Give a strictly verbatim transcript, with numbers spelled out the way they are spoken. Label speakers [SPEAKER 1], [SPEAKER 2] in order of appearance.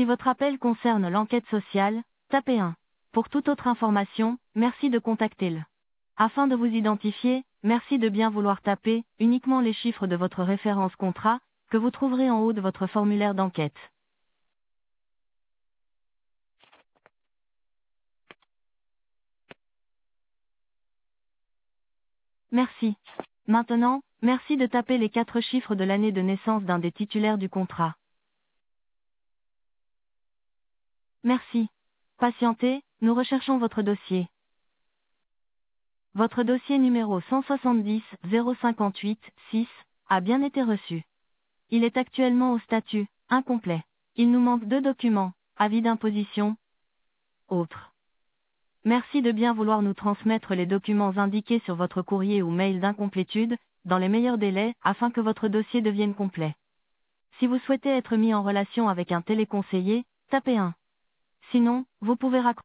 [SPEAKER 1] Si votre appel concerne l'enquête sociale, tapez un. Pour toute autre information, merci de contacter le. Afin de vous identifier, merci de bien vouloir taper uniquement les chiffres de votre référence contrat, que vous trouverez en haut de votre formulaire d'enquête. Merci. Maintenant, merci de taper les quatre chiffres de l'année de naissance d'un des titulaires du contrat. Merci. Patientez, nous recherchons votre dossier. Votre dossier numéro cent soixante-dix zéro cinquante-huit six a bien été reçu. Il est actuellement au statut incomplet. Il nous manque deux documents, avis d'imposition, autres. Merci de bien vouloir nous transmettre les documents indiqués sur votre courrier ou mail d'incomplétude, dans les meilleurs délais, afin que votre dossier devienne complet. Si vous souhaitez être mis en relation avec un téléconseiller, tapez un. Sinon, vous pouvez raccrocher.